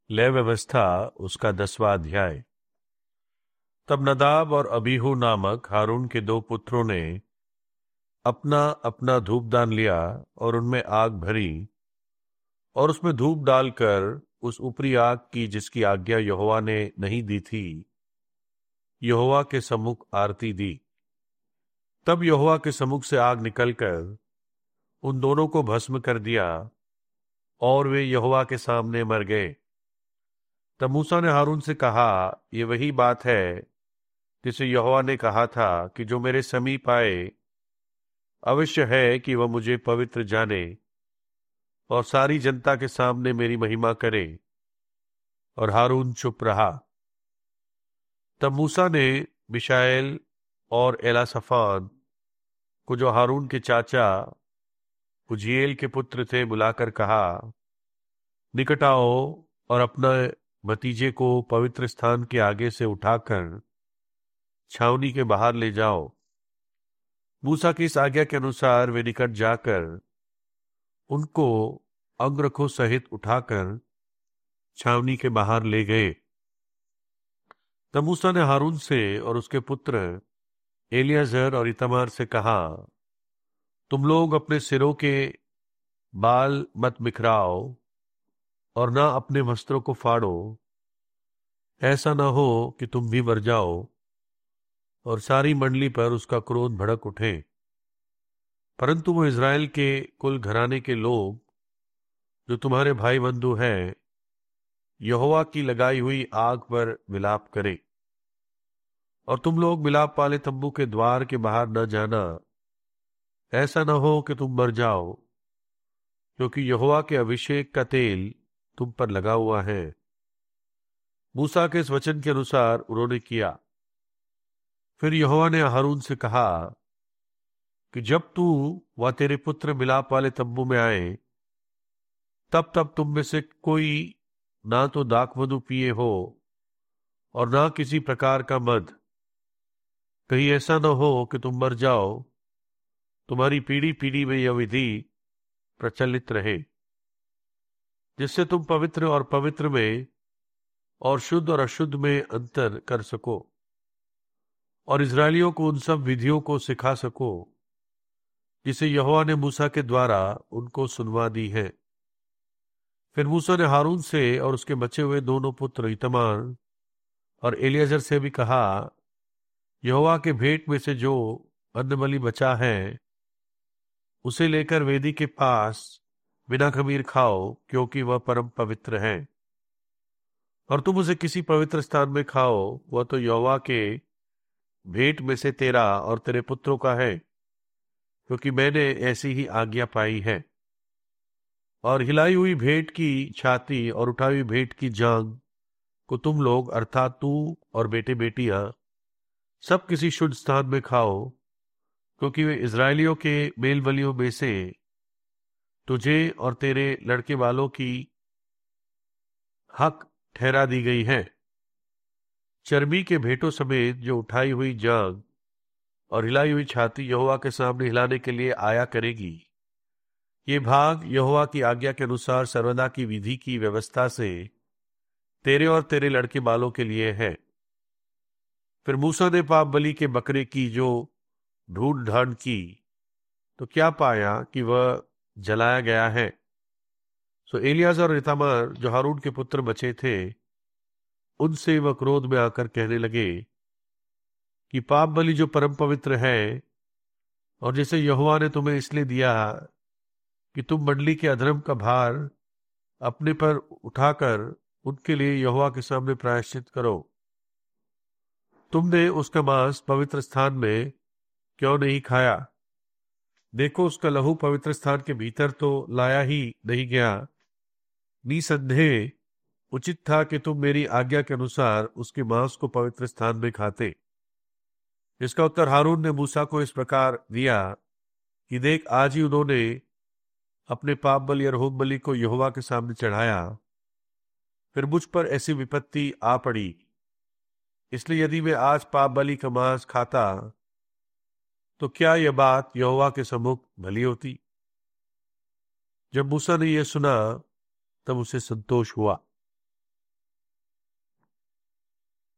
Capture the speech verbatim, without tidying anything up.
लय व्यवस्था उसका दसवां अध्याय। तब नदाब और अबीहू नामक हारून के दो पुत्रों ने अपना अपना धूपदान लिया और उनमें आग भरी और उसमें धूप डालकर उस ऊपरी आग की जिसकी आज्ञा यहोवा ने नहीं दी थी यहोवा के सम्मुख आरती दी। तब यहोवा के सम्मुख से आग निकलकर उन दोनों को भस्म कर दिया और वे यहोवा के सामने मर गए। तब मूसा ने हारून से कहा, ये वही बात है जिसे यहोवा ने कहा था कि जो मेरे समीप आए अवश्य है कि वह मुझे पवित्र जाने और सारी जनता के सामने मेरी महिमा करे। और हारून चुप रहा। तब मूसा ने मिशाएल और एलासफान को, जो हारून के चाचा उजिएल के पुत्र थे, बुलाकर कहा, निकट आओ और अपना भतीजे को पवित्र स्थान के आगे से उठाकर छावनी के बाहर ले जाओ। मूसा की इस आज्ञा के अनुसार वे निकट जाकर उनको अंगरखों सहित उठाकर छावनी के बाहर ले गए। तब मूसा ने हारून से और उसके पुत्र एलियाजर और इतमार से कहा, तुम लोग अपने सिरों के बाल मत बिखराओ और ना अपने वस्त्रों को फाड़ो, ऐसा ना हो कि तुम भी मर जाओ और सारी मंडली पर उसका क्रोध भड़क उठे। परंतु वो इज़राइल के कुल घराने के लोग जो तुम्हारे भाई बंधु हैं यहोवा की लगाई हुई आग पर विलाप करे। और तुम लोग मिलाप वाले तंबू के द्वार के बाहर न जाना, ऐसा न हो कि तुम मर जाओ, क्योंकि यहोवा के अभिषेक का तेल तुम पर लगा हुआ है। मूसा के इस वचन के अनुसार उन्होंने किया। फिर यहोवा ने हारून से कहा कि जब तू व तेरे पुत्र मिलाप वाले तंबू में आए, तब तब तुम में से कोई ना तो दाखमधु पिए हो और ना किसी प्रकार का मद, कहीं ऐसा न हो कि तुम मर जाओ। तुम्हारी पीढ़ी पीढ़ी में यह विधि प्रचलित रहे, जिससे तुम पवित्र और पवित्र में और शुद्ध और अशुद्ध में अंतर कर सको और इजरायलियों को उन सब विधियों को सिखा सको जिसे यहोवा ने मूसा के द्वारा उनको सुनवा दी है। फिर मूसा ने हारून से और उसके बचे हुए दोनों पुत्र इतमार और एलियाजर से भी कहा, यहोवा के भेंट में से जो अन्नबलि बचा है उसे लेकर वेदी के पास बिना खमीर खाओ, क्योंकि वह परम पवित्र है। और तुम उसे किसी पवित्र स्थान में खाओ, वह तो यहोवा के भेंट में से तेरा और तेरे पुत्रों का है, क्योंकि मैंने ऐसी ही आज्ञा पाई है। और हिलाई हुई भेंट की छाती और उठाई हुई भेंट की जांग को तुम लोग अर्थात तू और बेटे बेटियां सब किसी शुद्ध स्थान में खाओ, क्योंकि वे इजरायलियों के मेल बलियों में से तुझे और तेरे लड़के वालों की हक ठहरा दी गई है। चर्बी के भेंटों समेत जो उठाई हुई जांग और हिलाई हुई छाती यहोवा के सामने हिलाने के लिए आया करेगी, ये भाग यहोवा की आज्ञा के अनुसार सर्वदा की विधि की व्यवस्था से तेरे और तेरे लड़के बालों के लिए है। फिर मूसा ने पाप बलि के बकरे की जो ढूंढ ढांड की, तो क्या पाया कि वह जलाया गया है। सो एलियाजर और इतामार जो हारून के पुत्र बचे थे, उनसे वह क्रोध में आकर कहने लगे कि पाप बलि जो परम पवित्र है और जिसे यहोवा ने तुम्हें इसलिए दिया कि तुम मंडली के अधर्म का भार अपने पर उठाकर उनके लिए यहोवा के सामने प्रायश्चित करो, तुमने उसका मांस पवित्र स्थान में क्यों नहीं खाया। देखो, उसका लहू पवित्र स्थान के भीतर तो लाया ही नहीं गया। निसंदेह उचित था कि तुम मेरी आज्ञा के अनुसार उसके मांस को पवित्र स्थान में खाते। इसका उत्तर हारून ने मूसा को इस प्रकार दिया कि देख, आज ही उन्होंने अपने पाप बलि और होम बलि को यहोवा के सामने चढ़ाया, फिर मुझ पर ऐसी विपत्ति आ पड़ी। इसलिए यदि मैं आज पाप बलि का मांस खाता तो क्या यह बात यहोवा के सम्मुख भली होती। जब मूसा ने यह सुना तब उसे संतोष हुआ।